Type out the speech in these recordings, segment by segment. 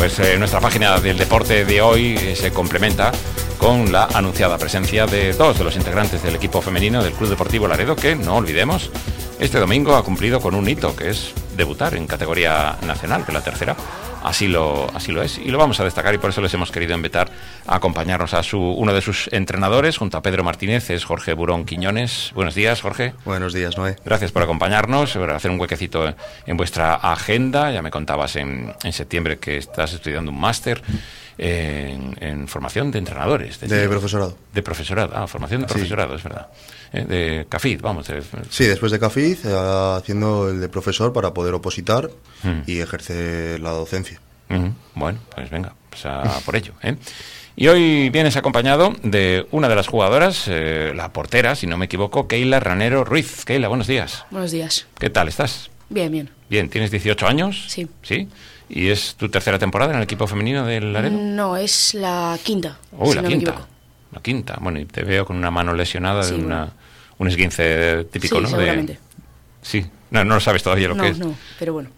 pues nuestra página del deporte de hoy se complementa con la anunciada presencia de dos de los integrantes del equipo femenino del Club Deportivo Laredo, que, no olvidemos, este domingo ha cumplido con un hito, que es debutar en categoría nacional, que es la tercera. Así lo es, y lo vamos a destacar, y por eso les hemos querido invitar a acompañarnos a uno de sus entrenadores, junto a Pedro Martínez, es Jorge Burón Quiñones. Buenos días, Jorge. Buenos días, Noé. Gracias por acompañarnos, por hacer un huequecito en vuestra agenda. Ya me contabas en septiembre que estás estudiando un máster en formación de entrenadores. De profesorado. De profesorado, formación de profesorado, sí. Es verdad. De CAFID, vamos. Sí, después de CAFID, haciendo el de profesor para poder opositar y ejercer la docencia. Bueno, pues venga, pues a por ello. Y hoy vienes acompañado de una de las jugadoras, la portera, si no me equivoco, Keila Ranero Ruiz. Keila, buenos días. Buenos días. ¿Qué tal estás? Bien, bien. Bien, ¿tienes 18 años? Sí. ¿Sí? ¿Y es tu tercera temporada en el equipo femenino del Laredo? No, es la quinta. Uy, la quinta. La quinta. Bueno, y te veo con una mano lesionada de un esguince típico, sí, ¿no? Seguramente. Sí, no lo sabes todavía lo que es. No, pero bueno.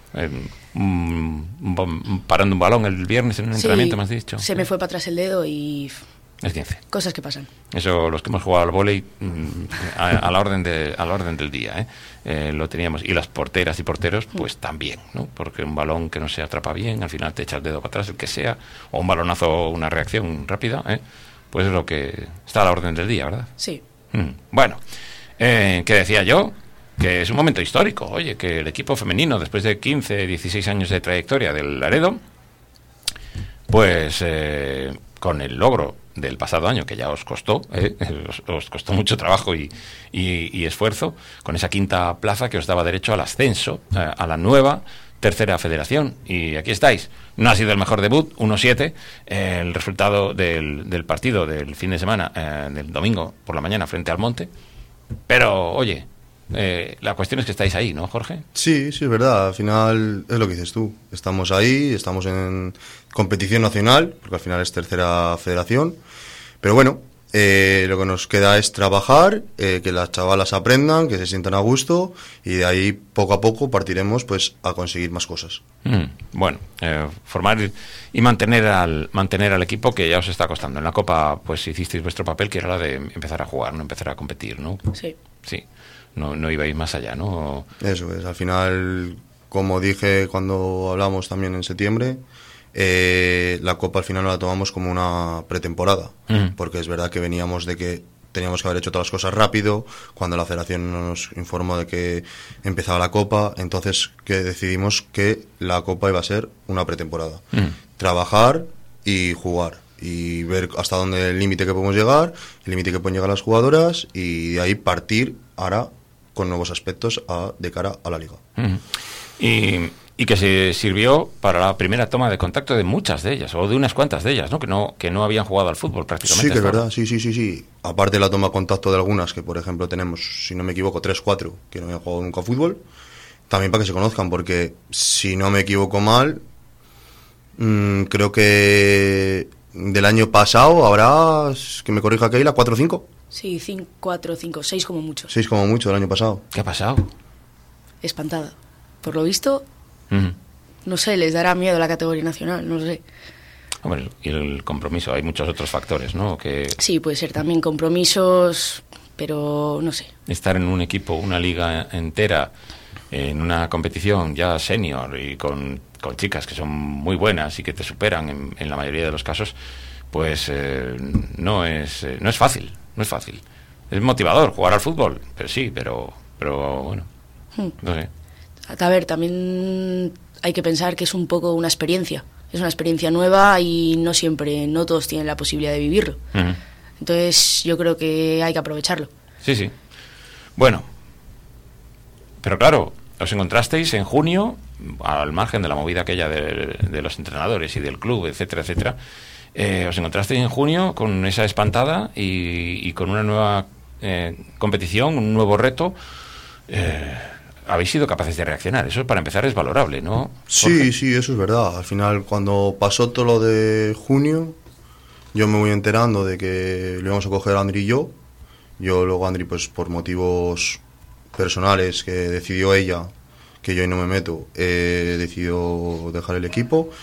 Parando un balón el viernes en un entrenamiento, me has dicho. Se me fue para atrás el dedo y... Esguince. Cosas que pasan. Eso, los que hemos jugado al vóley, a la orden del día, lo teníamos. Y las porteras y porteros, pues también, ¿no? Porque un balón que no se atrapa bien, al final te echa el dedo para atrás, el que sea, o un balonazo, una reacción rápida, pues es lo que está a la orden del día, ¿verdad? Sí. Bueno, ¿qué decía yo? Que es un momento histórico, oye, que el equipo femenino, después de 15, 16 años de trayectoria del Laredo, pues con el logro del pasado año, que ya os costó, os costó mucho trabajo y esfuerzo, con esa quinta plaza que os daba derecho al ascenso a la nueva tercera federación. Y aquí estáis. No ha sido el mejor debut, 1-7, el resultado del partido del fin de semana, del domingo por la mañana frente al Monte, pero oye, la cuestión es que estáis ahí, ¿no, Jorge? Sí, es verdad. Al final es lo que dices tú. Estamos ahí, estamos en competición nacional, porque al final es tercera federación. Pero bueno, lo que nos queda es trabajar, que las chavalas aprendan, que se sientan a gusto, y de ahí poco a poco partiremos pues a conseguir más cosas. Bueno, formar y mantener al equipo, que ya os está costando. En la Copa pues hicisteis vuestro papel, que era la de empezar a jugar, no empezar a competir, ¿no? Sí. Sí. No ibais más allá, ¿no? Eso es, al final, como dije cuando hablamos también en septiembre, la Copa al final la tomamos como una pretemporada, porque es verdad que veníamos de que teníamos que haber hecho todas las cosas rápido, cuando la federación nos informó de que empezaba la Copa, entonces que decidimos que la Copa iba a ser una pretemporada. Trabajar y jugar, y ver hasta dónde el límite que podemos llegar, el límite que pueden llegar las jugadoras, y de ahí partir ahora con nuevos aspectos de cara a la liga. Y que se sirvió para la primera toma de contacto de muchas de ellas, o de unas cuantas de ellas, ¿no? Que no habían jugado al fútbol prácticamente. Sí, que es verdad, sí. Aparte de la toma de contacto de algunas, que por ejemplo tenemos, si no me equivoco, 3-4 que no habían jugado nunca a fútbol, también para que se conozcan, porque si no me equivoco mal, creo que del año pasado habrá, que me corrija Keila, 4 o 5. Sí, 4, 5, 6 como mucho. 6 como mucho del año pasado. ¿Qué ha pasado? Espantada. Por lo visto, no sé, les dará miedo la categoría nacional, no lo sé. Hombre, y el compromiso, hay muchos otros factores, ¿no? Sí, puede ser también compromisos, pero no sé. Estar en un equipo, una liga entera, en una competición ya senior y con chicas que son muy buenas y que te superan en la mayoría de los casos, pues no es fácil. No es fácil. Es motivador jugar al fútbol, pero bueno, no sé. A ver, también hay que pensar que es un poco una experiencia. Es una experiencia nueva y no todos tienen la posibilidad de vivirlo. Entonces yo creo que hay que aprovecharlo. Sí. Bueno, pero claro, os encontrasteis en junio, al margen de la movida aquella de los entrenadores y del club, etcétera, os encontrasteis en junio con esa espantada y con una nueva competición, un nuevo reto. Habéis sido capaces de reaccionar. Eso para empezar es valorable, ¿no, Jorge? Sí, eso es verdad. Al final, cuando pasó todo lo de junio, yo me voy enterando de que lo íbamos a coger Andri y yo. Luego Andri, pues por motivos personales que decidió ella, que yo ahí no me meto, decidió dejar el equipo.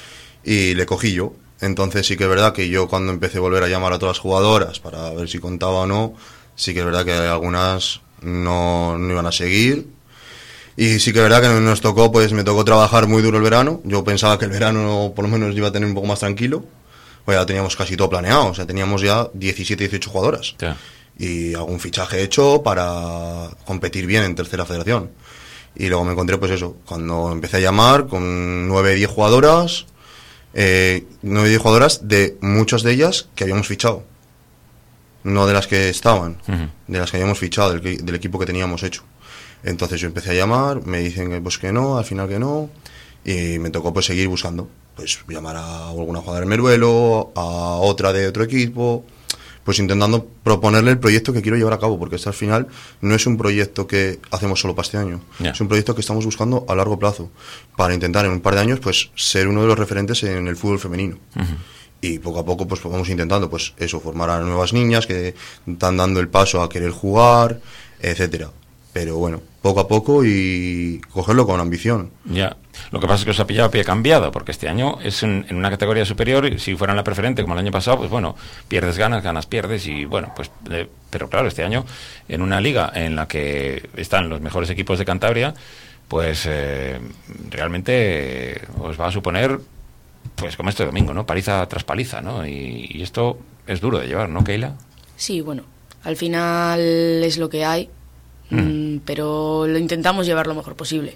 y le cogí yo. Entonces sí que es verdad que yo cuando empecé a volver a llamar a todas las jugadoras para ver si contaba o no, sí que es verdad que algunas no iban a seguir. Y sí que es verdad que nos tocó, pues me tocó trabajar muy duro el verano. Yo pensaba que el verano por lo menos iba a tener un poco más tranquilo. Pues ya teníamos casi todo planeado, o sea, teníamos ya 17, 18 jugadoras. Ya. Y algún fichaje hecho para competir bien en tercera federación. Y luego me encontré, pues eso, cuando empecé a llamar con 9, 10 jugadoras, 9, 10 jugadoras de muchas de ellas que habíamos fichado. No de las que estaban, de las que habíamos fichado, del equipo que teníamos hecho. Entonces yo empecé a llamar, me dicen que pues que no, al final que no, y me tocó pues seguir buscando, pues llamar a alguna jugadora de Meruelo, a otra de otro equipo, pues intentando proponerle el proyecto que quiero llevar a cabo, porque este al final no es un proyecto que hacemos solo para este año, es un proyecto que estamos buscando a largo plazo, para intentar en un par de años pues ser uno de los referentes en el fútbol femenino. Y poco a poco pues vamos intentando pues eso, formar a nuevas niñas que están dando el paso a querer jugar, etcétera. Pero bueno, poco a poco y cogerlo con ambición. Ya, lo que pasa es que os ha pillado a pie cambiado, porque este año es en una categoría superior, y si fuera en la preferente como el año pasado, pues bueno, pierdes ganas, ganas pierdes, y bueno, pues pero claro, este año en una liga en la que están los mejores equipos de Cantabria, pues realmente os va a suponer, pues como este domingo, ¿no? Paliza tras paliza, ¿no? Y esto es duro de llevar, ¿no, Keila? Sí, bueno, al final es lo que hay. Pero lo intentamos llevar lo mejor posible.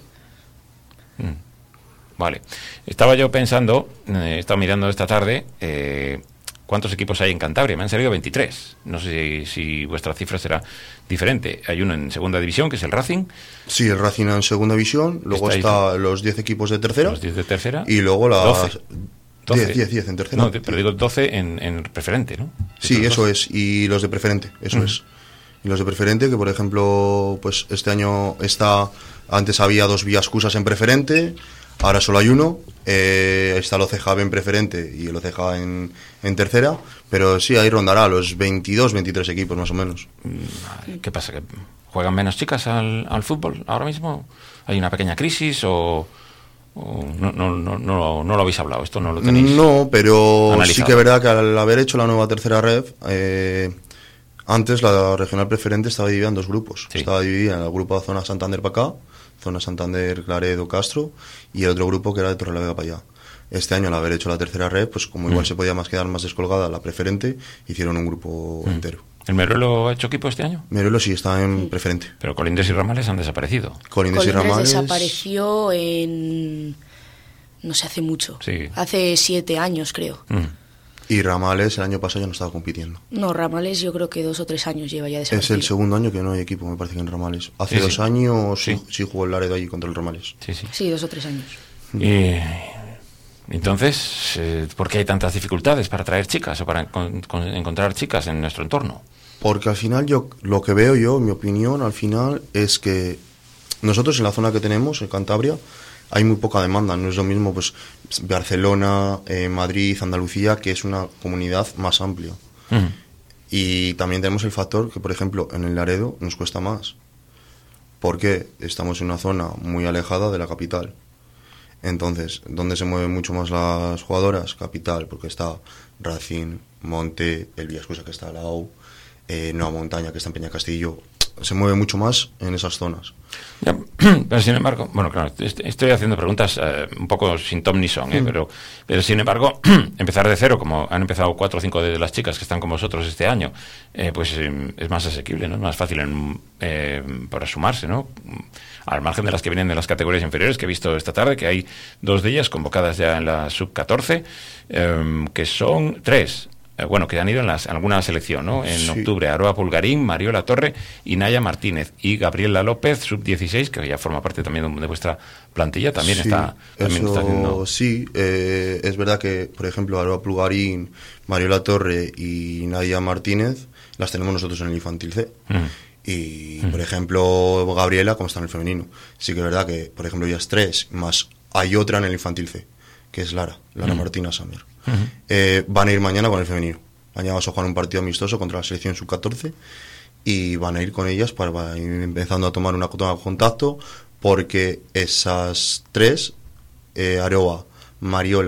Vale. Estaba yo pensando, he estado mirando esta tarde, ¿cuántos equipos hay en Cantabria? Me han salido 23. No sé si vuestra cifra será diferente. Hay uno en segunda división, que es el Racing. Sí, el Racing en segunda división. Luego está los 10 equipos de tercera. Los 10 de tercera. Y luego las 12. 10 en tercera. No, pero digo 12 en preferente, ¿no? Sí, eso es. Y los de preferente, eso es. Y los de preferente, que por ejemplo, pues este año antes había 2 Viascusas en preferente, ahora solo hay uno, está el OCJ en preferente y el OCJ en tercera, pero sí, ahí rondará los 22, 23 equipos más o menos. ¿Qué pasa? ¿Que juegan menos chicas al fútbol ahora mismo? ¿Hay una pequeña crisis o no lo habéis hablado? ¿Esto no lo tenéis? No, pero analizado? Sí que es verdad que al haber hecho la nueva tercera red, antes la regional preferente estaba dividida en 2 grupos. Sí. Estaba dividida en el grupo de zona Santander para acá, zona Santander, Claredo, Castro, y el otro grupo que era de Torrelavega para allá. Este año, al haber hecho la tercera red, pues como igual se podía quedar más descolgada la preferente, hicieron un grupo entero. ¿El Meruelo ha hecho equipo este año? Meruelo sí, está en preferente. Pero Colindres y Ramales han desaparecido. Colindres y Ramales desapareció no sé, hace mucho. Sí. Hace 7 años, creo. Y Ramales el año pasado ya no estaba compitiendo. No, Ramales yo creo que 2 o 3 años lleva ya desaparecido. Es el segundo año que no hay equipo, me parece que en Ramales. Hace 2 años sí jugó el Laredo allí contra el Ramales. Sí, 2 o 3 años. Entonces, ¿por qué hay tantas dificultades para traer chicas o para encontrar chicas en nuestro entorno? Porque al final lo que veo yo, mi opinión, al final es que nosotros en la zona que tenemos, en Cantabria, hay muy poca demanda. No es lo mismo pues Barcelona, Madrid, Andalucía, que es una comunidad más amplia. Y también tenemos el factor que, por ejemplo, en el Laredo nos cuesta más, porque estamos en una zona muy alejada de la capital. Entonces, ¿dónde se mueven mucho más las jugadoras? Capital, porque está Racing, Monte, el Viascusa que está al lado, Nueva Montaña que está en Peñacastillo. Se mueve mucho más en esas zonas. Ya, pero sin embargo, bueno, claro, estoy haciendo preguntas un poco sin ton ni son, pero sin embargo, empezar de cero, como han empezado 4 o 5 de las chicas que están con vosotros este año, pues es más asequible, ¿no? Es más fácil para sumarse, ¿no? Al margen de las que vienen de las categorías inferiores, que he visto esta tarde, que hay 2 de ellas convocadas ya en la sub-14, que son 3. Que han ido en alguna selección, ¿no? En octubre, Aroa Pulgarín, Mariola Torre y Naya Martínez. Y Gabriela López, sub-16, que ya forma parte también de vuestra plantilla, también está haciendo... Sí, es verdad que, por ejemplo, Aroa Pulgarín, Mariola Torre y Naya Martínez las tenemos nosotros en el infantil C. Y, por ejemplo, Gabriela, como está en el femenino. Sí que es verdad que, por ejemplo, ellas 3, más hay otra en el infantil C, que es Lara Martina Samer. Van a ir mañana con el femenino. Mañana vamos a jugar un partido amistoso contra la selección sub-14 y van a ir con ellas para ir empezando a tomar una toma de contacto, porque esas 3, Aroa, Mariola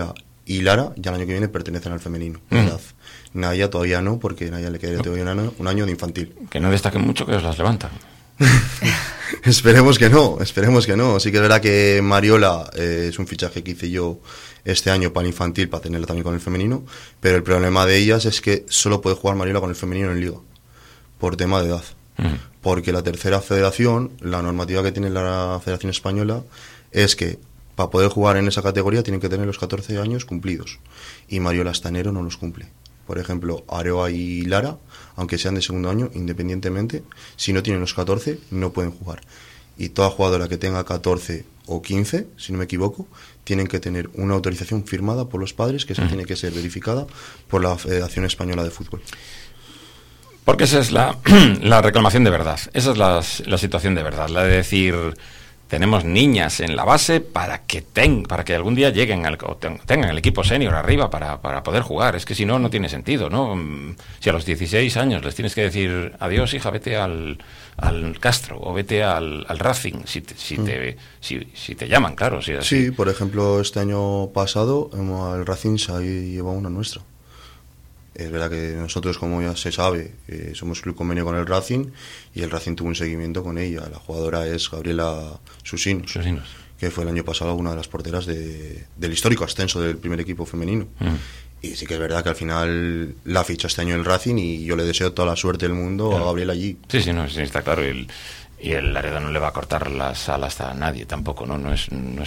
y Lara ya el año que viene pertenecen al femenino, ¿verdad? Naya todavía no, porque Naya le quedaría todavía un año de infantil. Que no destaquen mucho, que os las levantan. Esperemos que no. Sí que es verdad que Mariola es un fichaje que hice yo este año para el infantil, para tenerla también con el femenino, pero el problema de ellas es que solo puede jugar Mariola con el femenino en liga, por tema de edad. Porque la tercera federación, la normativa que tiene la Federación Española es que para poder jugar en esa categoría tienen que tener los 14 años cumplidos, y Mariola hasta enero no los cumple. Por ejemplo, Aroa y Lara, aunque sean de segundo año, independientemente, si no tienen los 14, no pueden jugar. Y toda jugadora que tenga 14 o 15, si no me equivoco, tienen que tener una autorización firmada por los padres, que esa tiene que ser verificada por la Federación Española de Fútbol. Porque esa es la reclamación de verdad. Esa es la situación de verdad. La de decir, tenemos niñas en la base para que algún día lleguen tengan el equipo senior arriba para poder jugar. Es que si no, no tiene sentido, ¿no? Si a los 16 años les tienes que decir, adiós, hija, vete al Castro o vete al Racing, si te llaman, claro. Sí, por ejemplo, este año pasado el Racing se llevó una nuestra. Es verdad que nosotros, como ya se sabe, somos club convenio con el Racing, y el Racing tuvo un seguimiento con ella. La jugadora es Gabriela Susinos, que fue el año pasado una de las porteras del histórico ascenso del primer equipo femenino. Y sí que es verdad que al final la ficha este año el Racing, y yo le deseo toda la suerte del mundo a Gabriela allí. Sí, está claro. Y el Laredo no le va a cortar las alas a nadie tampoco, ¿no? No es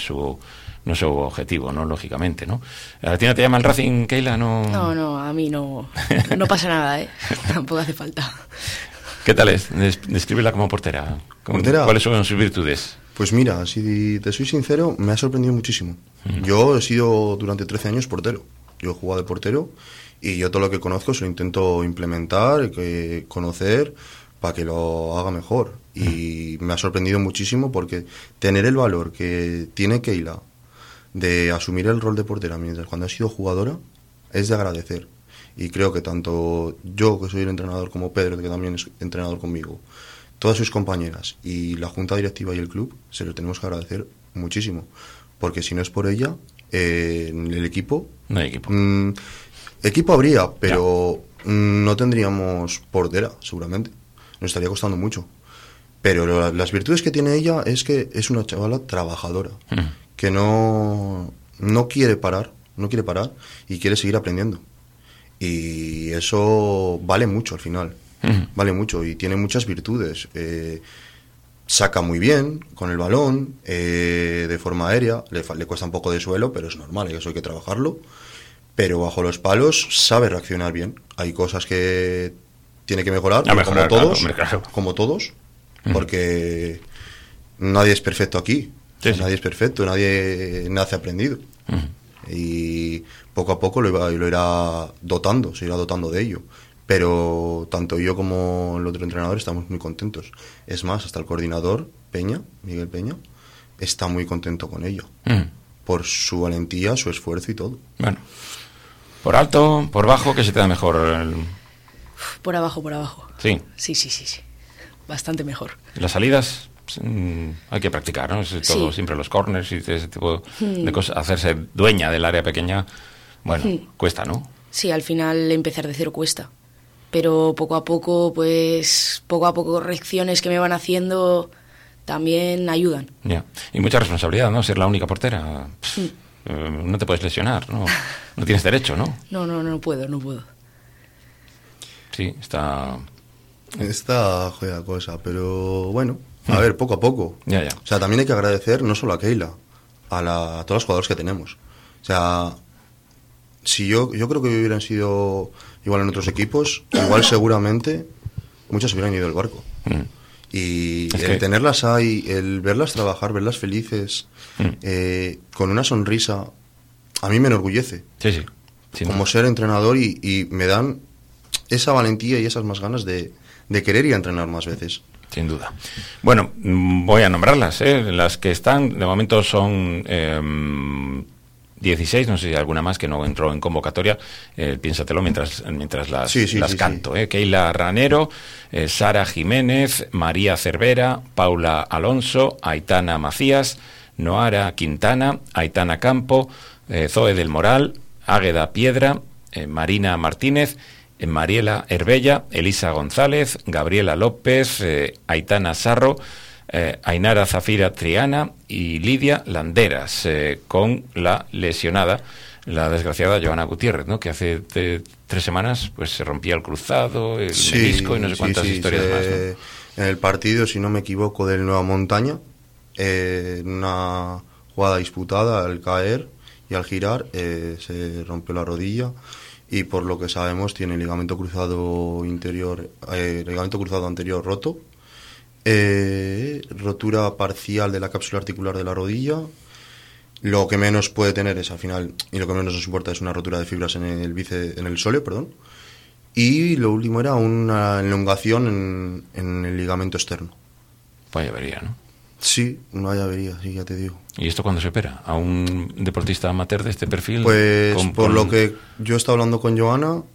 su objetivo, ¿no? Lógicamente, ¿no? ¿A ti no te llama el Racing, Keila? No, a mí no pasa nada, ¿eh? Tampoco hace falta. ¿Qué tal es? Descríbela como portera. ¿Cuáles son sus virtudes? Pues mira, si te soy sincero, me ha sorprendido muchísimo. Yo he sido durante 13 años portero. Yo he jugado de portero, y yo todo lo que conozco se lo intento implementar, conocer, para que lo haga mejor. Y me ha sorprendido muchísimo, porque tener el valor que tiene Keila de asumir el rol de portera mientras cuando ha sido jugadora es de agradecer. Y creo que tanto yo, que soy el entrenador, como Pedro, que también es entrenador conmigo, todas sus compañeras y la junta directiva y el club, se lo tenemos que agradecer muchísimo, porque si no es por ella, en el equipo no hay equipo. Equipo habría, pero no tendríamos portera, seguramente. Nos estaría costando mucho. Pero las virtudes que tiene ella es que es una chavala trabajadora, que no quiere parar y quiere seguir aprendiendo. Y eso vale mucho al final, vale mucho, y tiene muchas virtudes. Saca muy bien con el balón, de forma aérea, le cuesta un poco de suelo, pero es normal, eso hay que trabajarlo. Pero bajo los palos sabe reaccionar bien. Hay cosas que tiene que mejorar, como todos, porque nadie es perfecto aquí. Nadie es perfecto, nadie nace aprendido. Y poco a poco lo irá dotando, se irá dotando de ello. Pero tanto yo como el otro entrenador estamos muy contentos. Es más, hasta el coordinador, Miguel Peña, está muy contento con ello. Por su valentía, su esfuerzo y todo. Bueno, por alto, por bajo, ¿qué se te da mejor? Por abajo. Sí. Sí. Bastante mejor. Las salidas hay que practicar, ¿no? Es todo, siempre los corners y ese tipo de cosas. Hacerse dueña del área pequeña, bueno, cuesta, ¿no? Sí, al final empezar de cero cuesta. Pero poco a poco correcciones que me van haciendo también ayudan. Ya. Y mucha responsabilidad, ¿no? Ser la única portera. No te puedes lesionar, ¿no? No tienes derecho, ¿no? No puedo. Sí, está jodida la cosa, pero bueno, a ver, poco a poco. Ya. O sea, también hay que agradecer no solo a Keila, a todos los jugadores que tenemos. O sea, si yo creo que hubieran sido igual en otros equipos, igual seguramente muchas hubieran ido al barco. Y el tenerlas ahí, el verlas trabajar, verlas felices, con una sonrisa, a mí me enorgullece. Sí. Como ser entrenador, y me dan esa valentía y esas más ganas de querer ir a entrenar más veces. Sin duda. Bueno, voy a nombrarlas, las que están, de momento son 16, no sé si hay alguna más que no entró en convocatoria, piénsatelo mientras las canto. Keila Ranero, Sara Jiménez, María Cervera, Paula Alonso, Aitana Macías, Noara Quintana, Aitana Campo, Zoe del Moral, Águeda Piedra, Marina Martínez, Mariela Herbella, Elisa González, Gabriela López, Aitana Sarro, Ainara Zafira Triana y Lidia Landeras, con la lesionada, la desgraciada Joana Gutiérrez, ¿no? Que hace 3 semanas pues se rompía el cruzado, el menisco y no sé cuántas historias más, ¿no? En el partido, si no me equivoco, del Nueva Montaña, en una jugada disputada, al caer y al girar, se rompió la rodilla y por lo que sabemos tiene ligamento cruzado anterior roto, rotura parcial de la cápsula articular de la rodilla. Lo que menos puede tener es al final, y lo que menos nos importa, es una rotura de fibras en el sóleo, perdón. Y lo último era una elongación en el ligamento externo. Pues ya vería, ¿no? Sí, una llavería, sí, ya te digo. ¿Y esto cuándo se opera? ¿A un deportista amateur de este perfil? Pues por lo que yo he estado hablando con Joana,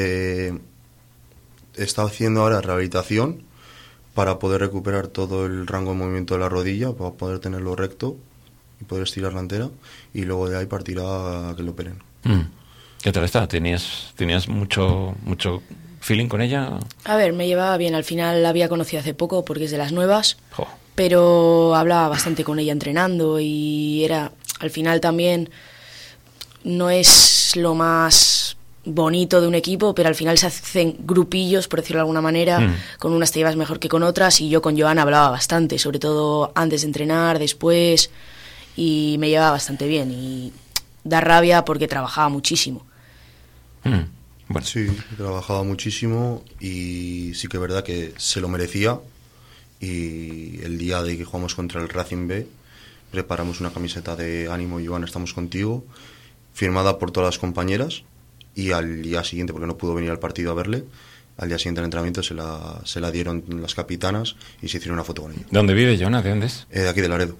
está haciendo ahora rehabilitación para poder recuperar todo el rango de movimiento de la rodilla, para poder tenerlo recto y poder estirarla entera, y luego de ahí partirá a que lo operen. ¿Qué tal está? ¿Tenías mucho feeling con ella? A ver, me llevaba bien. Al final la había conocido hace poco porque es de las nuevas. Jo. Pero hablaba bastante con ella entrenando y era, al final también, no es lo más bonito de un equipo, pero al final se hacen grupillos, por decirlo de alguna manera, con unas te llevas mejor que con otras, y yo con Joana hablaba bastante, sobre todo antes de entrenar, después, y me llevaba bastante bien, y da rabia porque trabajaba muchísimo. Bueno. Sí, trabajaba muchísimo y sí que es verdad que se lo merecía. Y el día de que jugamos contra el Racing B, preparamos una camiseta de ánimo, Joana, estamos contigo, firmada por todas las compañeras, y al día siguiente, porque no pudo venir al partido a verle, al día siguiente del entrenamiento se la dieron las capitanas y se hicieron una foto con ella. ¿De dónde vive Joana? ¿De dónde es? De aquí de Laredo.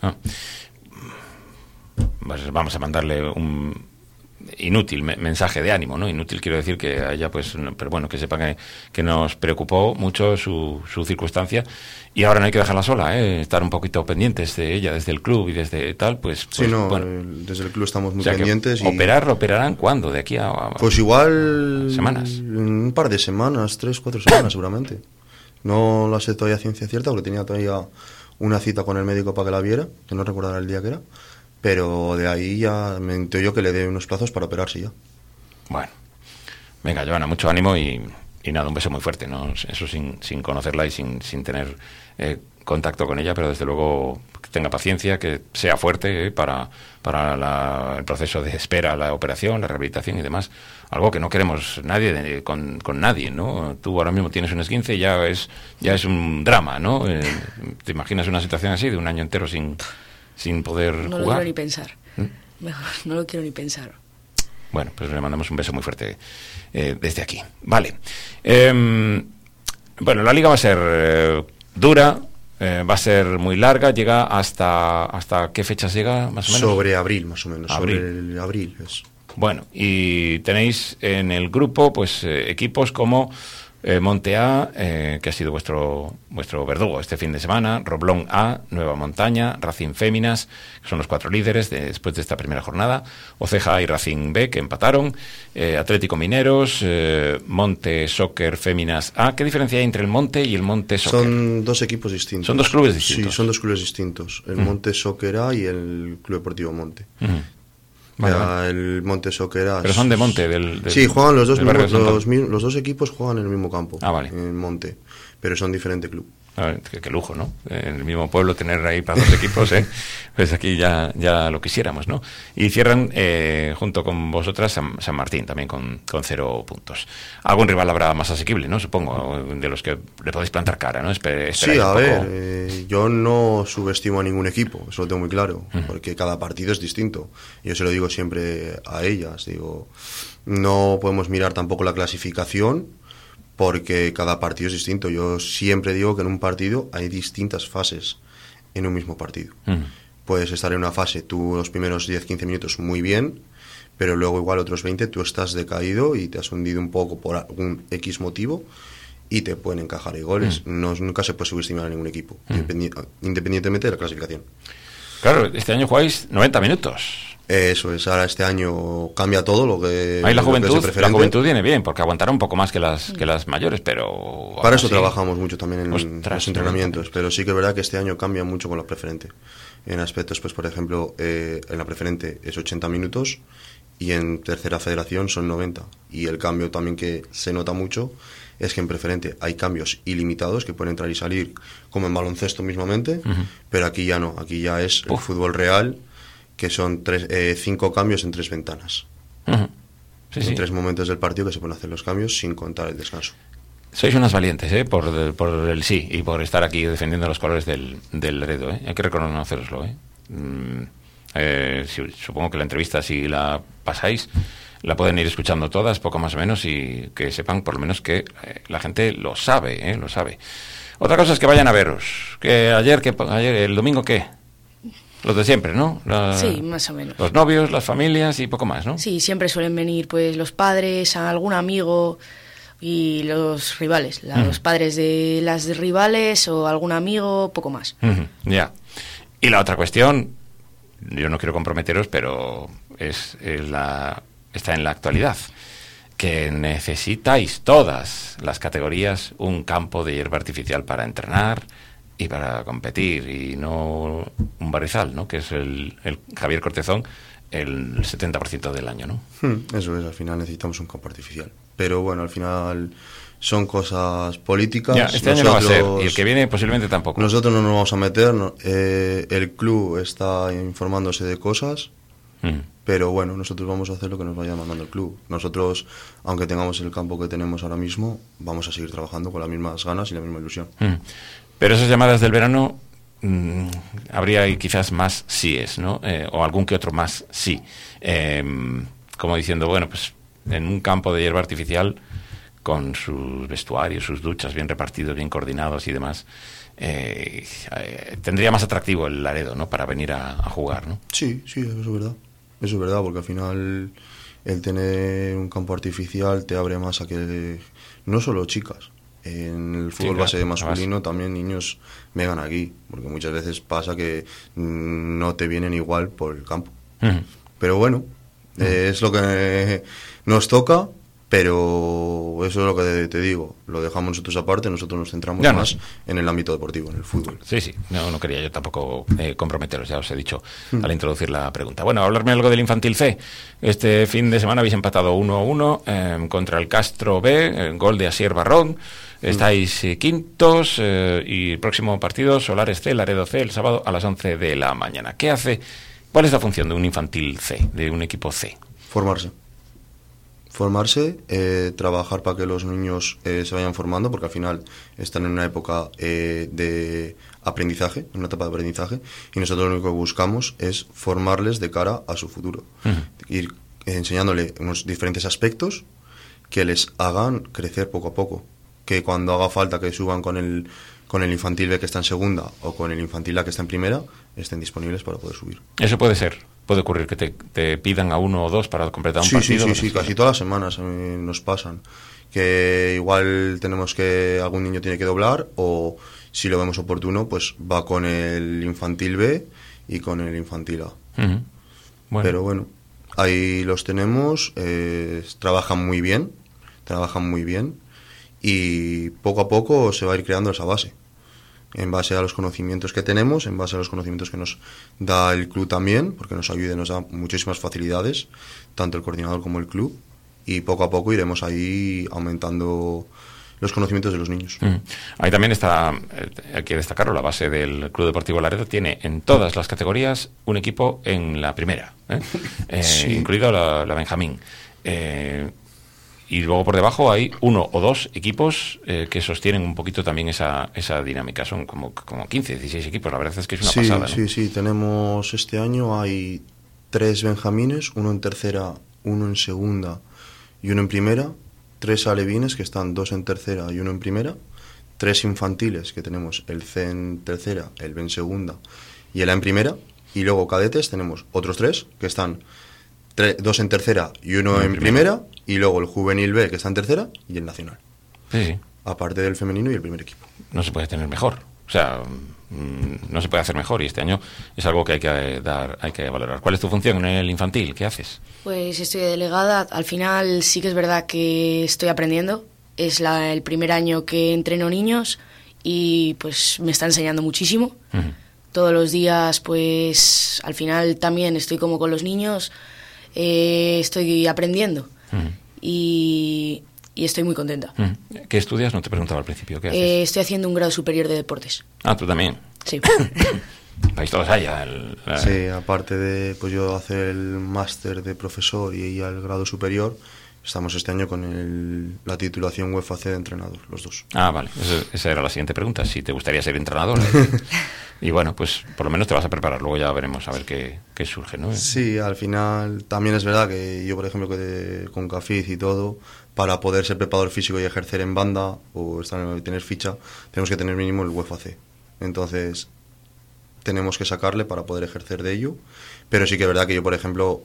Pues vamos a mandarle un inútil mensaje de ánimo, ¿no? Inútil quiero decir que haya, pues, pero bueno, que sepa que nos preocupó mucho su circunstancia, y ahora no hay que dejarla sola, estar un poquito pendientes de ella desde el club y desde tal, pues sí, no, bueno, desde el club estamos muy o sea, pendientes. ¿Operarán cuándo? ¿De aquí a pues igual semanas? Un par de semanas, 3-4 semanas seguramente. No lo sé todavía a ciencia cierta, porque tenía todavía una cita con el médico para que la viera, que no recordará el día que era. Pero de ahí ya me entero yo que le dé unos plazos para operarse ya. Bueno, venga, Joana, mucho ánimo y nada, un beso muy fuerte, ¿no? Eso sin conocerla y sin tener contacto con ella, pero desde luego que tenga paciencia, que sea fuerte para el proceso de espera, la operación, la rehabilitación y demás. Algo que no queremos nadie con nadie, ¿no? Tú ahora mismo tienes un esguince y ya es un drama, ¿no? ¿Te imaginas una situación así de un año entero sin poder jugar? No lo quiero ni pensar. Mejor, no lo quiero ni pensar. Bueno, pues le mandamos un beso muy fuerte desde aquí. Vale. Bueno, la liga va a ser dura, va a ser muy larga. ¿Llega hasta qué fechas llega, más o menos? Sobre abril, más o menos. Abril. Sobre el abril es. Bueno, y tenéis en el grupo pues equipos como Monte A, que ha sido vuestro verdugo este fin de semana, Roblón A, Nueva Montaña, Racing Féminas, que son los 4 líderes después de esta primera jornada, Oceja A y Racing B, que empataron, Atlético Mineros, Monte Soccer Féminas A. ¿Qué diferencia hay entre el Monte y el Monte Soccer? Son 2 equipos distintos. ¿Son 2 clubes distintos? Sí, son 2 clubes distintos, el Monte Soccer A y el Club Deportivo Monte. Vale. El Monte Soccer A. Pero son de Monte, sí, juegan los dos mismos, los 2 equipos juegan en el mismo campo. Vale. En Monte, pero son diferente club. A ver, qué lujo, ¿no? En el mismo pueblo tener ahí para 2 equipos, pues aquí ya lo quisiéramos, ¿no? Y cierran junto con vosotras San Martín también con 0 puntos. Algún rival habrá más asequible, ¿no? Supongo, de los que le podéis plantar cara, ¿no? Sí, a ver, yo no subestimo a ningún equipo, eso lo tengo muy claro, porque cada partido es distinto. Yo se lo digo siempre a ellas, digo, no podemos mirar tampoco la clasificación, porque cada partido es distinto. Yo siempre digo que en un partido hay distintas fases en un mismo partido. Puedes estar en una fase, tú los primeros 10-15 minutos muy bien, pero luego igual otros 20 tú estás decaído y te has hundido un poco por algún X motivo y te pueden encajar ahí goles. Nunca se puede subestimar a ningún equipo, independientemente de la clasificación. Claro, este año jugáis 90 minutos. Eso es, ahora este año cambia todo lo que... Ahí la juventud viene bien, porque aguantará un poco más que las mayores, pero... Para eso trabajamos mucho también en los entrenamientos, pero sí que es verdad que este año cambia mucho con la preferente. En aspectos, pues por ejemplo, en la preferente es 80 minutos y en tercera federación son 90. Y el cambio también que se nota mucho es que en preferente hay cambios ilimitados que pueden entrar y salir, como en baloncesto mismamente, pero aquí ya no, aquí ya es el fútbol real, que son 5 cambios en 3 ventanas. En 3 momentos del partido que se pueden hacer los cambios sin contar el descanso. Sois unas valientes, por el sí y por estar aquí defendiendo los colores del Laredo, Hay que reconoceroslo, supongo que la entrevista, si la pasáis, la pueden ir escuchando todas, poco más o menos, y que sepan por lo menos que la gente lo sabe, lo sabe. Otra cosa es que vayan a veros. Que ayer, el domingo, ¿qué? Los de siempre, ¿no? Sí, más o menos. Los novios, las familias y poco más, ¿no? Sí, siempre suelen venir pues los padres, algún amigo y los rivales. Los padres de las rivales o algún amigo, poco más. Ya. Y la otra cuestión, yo no quiero comprometeros, pero está en la actualidad, que necesitáis todas las categorías un campo de hierba artificial para entrenar y para competir, y no un barrizal, ¿no? Que es el Javier Cortezón el 70% del año, ¿no? Eso es, al final necesitamos un campo artificial. Pero bueno, al final son cosas políticas. Ya, este año no va a ser, y el que viene posiblemente tampoco. Nosotros no nos vamos a meter, el club está informándose de cosas, pero bueno, nosotros vamos a hacer lo que nos vaya mandando el club. Nosotros, aunque tengamos el campo que tenemos ahora mismo, vamos a seguir trabajando con las mismas ganas y la misma ilusión. Pero esas llamadas del verano, habría ahí quizás más síes, ¿no? O algún que otro más sí. Como diciendo, bueno, pues en un campo de hierba artificial, con sus vestuarios, sus duchas bien repartidos, bien coordinados y demás, tendría más atractivo el Laredo, ¿no? Para venir a jugar, ¿no? Sí, eso es verdad. Eso es verdad, porque al final el tener un campo artificial te abre más a que no solo chicas. En el fútbol base masculino también niños vengan aquí, porque muchas veces pasa que no te vienen igual por el campo. Pero bueno, es lo que nos toca, pero eso es lo que te digo, lo dejamos nosotros aparte, nosotros nos centramos más en el ámbito deportivo, en el fútbol. Sí, no quería yo tampoco comprometeros, ya os he dicho al introducir la pregunta. Bueno, hablarme algo del Infantil C. Este fin de semana habéis empatado 1-1 contra el Castro B, gol de Asier Barrón. Estáis quintos, y el próximo partido, Solares C, Laredo C, el sábado a las 11 de la mañana. ¿Cuál es la función de un Infantil C, de un equipo C? Formarse, trabajar para que los niños se vayan formando, porque al final están en una época de aprendizaje, en una etapa de aprendizaje, y nosotros lo único que buscamos es formarles de cara a su futuro. Ir enseñándole unos diferentes aspectos que les hagan crecer poco a poco. Que cuando haga falta que suban con el Infantil B que está en segunda o con el Infantil A que está en primera, estén disponibles para poder subir. Eso puede ser. Puede ocurrir que te pidan a 1 o 2 para completar un partido. Sí, casi todas las semanas nos pasan. Que igual algún niño tiene que doblar, o si lo vemos oportuno, pues va con el Infantil B y con el Infantil A. Bueno. Pero bueno, ahí los tenemos, trabajan muy bien, y poco a poco se va a ir creando esa base. En base a los conocimientos que tenemos, en base a los conocimientos que nos da el club también, porque nos ayuda y nos da muchísimas facilidades, tanto el coordinador como el club, y poco a poco iremos ahí aumentando los conocimientos de los niños. Ahí también está, hay que destacarlo, la base del Club Deportivo Laredo tiene en todas las categorías un equipo en la primera, sí. Incluido la Benjamín. Y luego por debajo hay 1 o 2 equipos que sostienen un poquito también esa dinámica. Son como 15, 16 equipos. La verdad es que es una pasada, ¿no? Sí. Tenemos este año, hay 3 benjamines, 1 en tercera, 1 en segunda y 1 en primera. 3 alevines, que están 2 en tercera y 1 en primera. 3 infantiles, que tenemos el C en tercera, el B en segunda y el A en primera. Y luego cadetes tenemos otros 3, que están 2 en tercera y 1 en primera, y luego el juvenil B, que está en tercera, y el nacional. Sí. Aparte del femenino y el primer equipo. No se puede tener mejor. O sea, no se puede hacer mejor y este año es algo que hay que valorar. ¿Cuál es tu función en el infantil? ¿Qué haces? Pues estoy de delegada. Al final sí que es verdad que estoy aprendiendo. Es el primer año que entreno niños y pues me está enseñando muchísimo. Uh-huh. Todos los días pues al final también estoy como con los niños, estoy aprendiendo. Uh-huh. Y estoy muy contenta. ¿Qué estudias? No te preguntaba al principio. ¿Qué haces? Estoy haciendo un grado superior de deportes. Ah, ¿tú también? Sí. Vais todos allá. Sí, aparte de pues yo hacer el máster de profesor y el grado superior, estamos este año con la titulación UEFA C de entrenador, los dos. Ah, vale. Esa era la siguiente pregunta, si te gustaría ser entrenador. Y bueno, pues por lo menos te vas a preparar, luego ya veremos a ver qué surge, ¿no? Sí, al final también es verdad que yo, por ejemplo, con CAFID y todo, para poder ser preparador físico y ejercer en banda o tener ficha, tenemos que tener mínimo el UEFA C. Entonces, tenemos que sacarle para poder ejercer de ello. Pero sí que es verdad que yo, por ejemplo,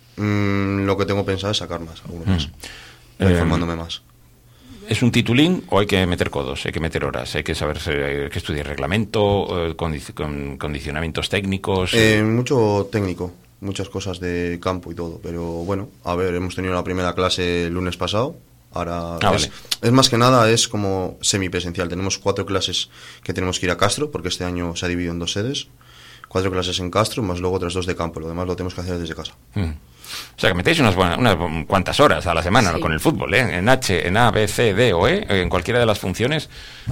lo que tengo pensado es sacar más, algunos más, formándome más. ¿Es un titulín o hay que meter codos, hay que meter horas, hay que saber, hay que estudiar reglamento, condicionamientos técnicos? Mucho técnico, muchas cosas de campo y todo, pero bueno, a ver, hemos tenido la primera clase el lunes pasado. Ahora es más que nada, es como semipresencial. Tenemos 4 clases que tenemos que ir a Castro, porque este año se ha dividido en 2 sedes. 4 clases en Castro, más luego otras 2 de campo. Lo demás lo tenemos que hacer desde casa. O sea, que metéis unas cuantas horas a la semana, sí, ¿no? Con el fútbol, ¿eh? En H, en A, B, C, D o E, en cualquiera de las funciones,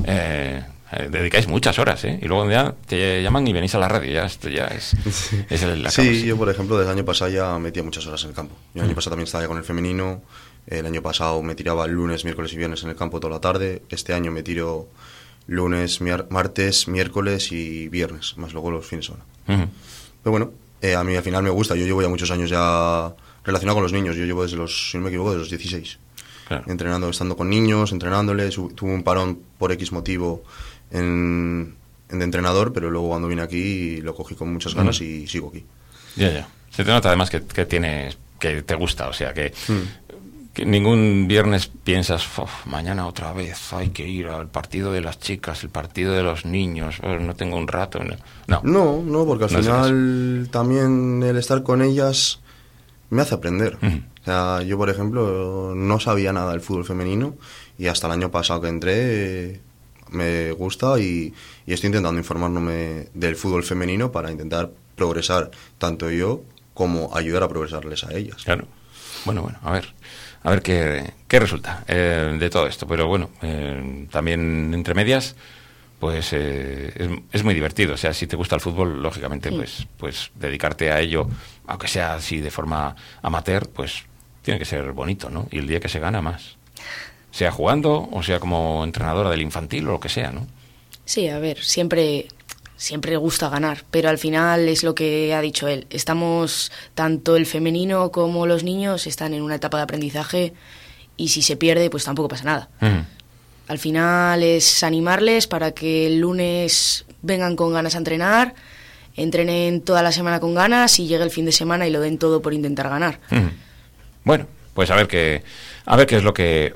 dedicáis muchas horas, ¿eh? Y luego ya te llaman y venís a la radio. Ya esto ya es la Sí, yo, por ejemplo, desde el año pasado ya metía muchas horas en el campo. Yo el año pasado también estaba ya con el femenino. El año pasado me tiraba el lunes, miércoles y viernes en el campo toda la tarde. Este año me tiro lunes, martes, miércoles y viernes, más luego los fines de semana. Pero bueno, a mí al final me gusta. Yo llevo ya muchos años ya relacionado con los niños. Yo llevo desde si no me equivoco, desde los 16. Claro. Entrenando, estando con niños, entrenándoles. Tuve un parón por X motivo de entrenador, pero luego cuando vine aquí lo cogí con muchas ganas y sigo aquí. Ya. Se te nota además que te gusta, o sea que ningún viernes piensas, mañana otra vez hay que ir al partido de las chicas, el partido de los niños, no tengo un rato. No, porque al final también el estar con ellas me hace aprender. O sea, yo, por ejemplo, no sabía nada del fútbol femenino y hasta el año pasado que entré me gusta y estoy intentando informarme del fútbol femenino para intentar progresar tanto yo como ayudar a progresarles a ellas. Claro. Bueno, a ver qué resulta de todo esto. Pero bueno, también entre medias, pues es muy divertido. O sea, si te gusta el fútbol, lógicamente, pues dedicarte a ello, aunque sea así de forma amateur, pues tiene que ser bonito, ¿no? Y el día que se gana, más. Sea jugando o sea como entrenadora del infantil o lo que sea, ¿no? Sí, a ver, siempre gusta ganar, pero al final es lo que ha dicho él. Estamos, tanto el femenino como los niños están en una etapa de aprendizaje y si se pierde, pues tampoco pasa nada. Al final es animarles para que el lunes vengan con ganas a entrenar, entrenen toda la semana con ganas y llegue el fin de semana y lo den todo por intentar ganar. Bueno, pues a ver qué es lo que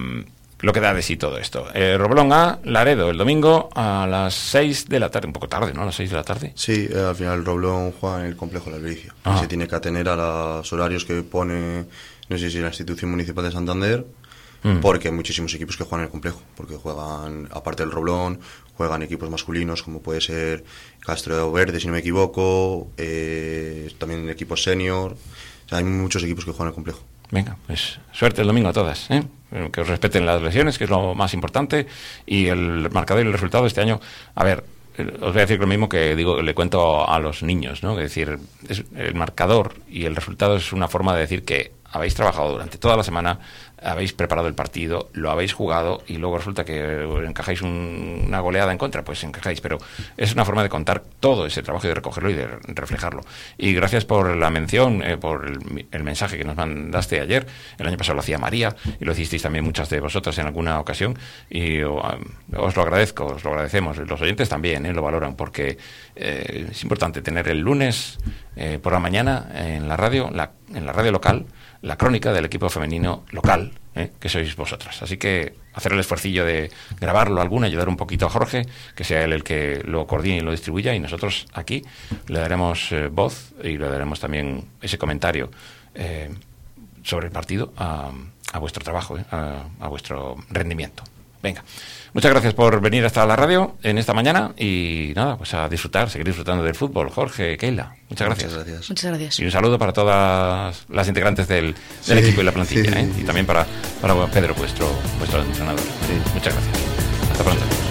da de sí todo esto. Roblón A, Laredo, el domingo a las 6 de la tarde, un poco tarde, ¿no? A las 6 de la tarde. Sí, al final Roblón juega en el complejo de la Albericia. Se tiene que atener a los horarios que pone, no sé si la institución municipal de Santander, porque hay muchísimos equipos que juegan en el complejo, porque juegan, aparte del Roblón, juegan equipos masculinos, como puede ser Castro Verde, si no me equivoco, también equipos senior. O sea, hay muchos equipos que juegan en el complejo. Venga, pues suerte el domingo a todas, ¿eh? Que os respeten las lesiones, que es lo más importante, y el marcador y el resultado de este año. A ver, os voy a decir lo mismo que le cuento a los niños, ¿no? Es decir, el marcador y el resultado es una forma de decir que habéis trabajado durante toda la semana, habéis preparado el partido, lo habéis jugado y luego resulta que encajáis una goleada en contra, pues encajáis, pero es una forma de contar todo ese trabajo y de recogerlo y de reflejarlo. Y gracias por la mención, por el mensaje que nos mandaste ayer. El año pasado lo hacía María y lo hicisteis también muchas de vosotras en alguna ocasión y os lo agradezco, os lo agradecemos. Los oyentes también lo valoran porque es importante tener el lunes por la mañana en la radio local la crónica del equipo femenino local, que sois vosotras. Así que hacer el esfuercillo de grabarlo alguna, ayudar un poquito a Jorge, que sea él el que lo coordine y lo distribuya, y nosotros aquí le daremos voz y le daremos también ese comentario sobre el partido a vuestro trabajo, a vuestro rendimiento. Venga, muchas gracias por venir hasta la radio en esta mañana y nada, pues a disfrutar, seguir disfrutando del fútbol. Jorge, Keila, muchas gracias. Muchas gracias. Y un saludo para todas las integrantes del equipo y la plantilla, y también para Pedro, vuestro entrenador. Muchas gracias. Hasta pronto.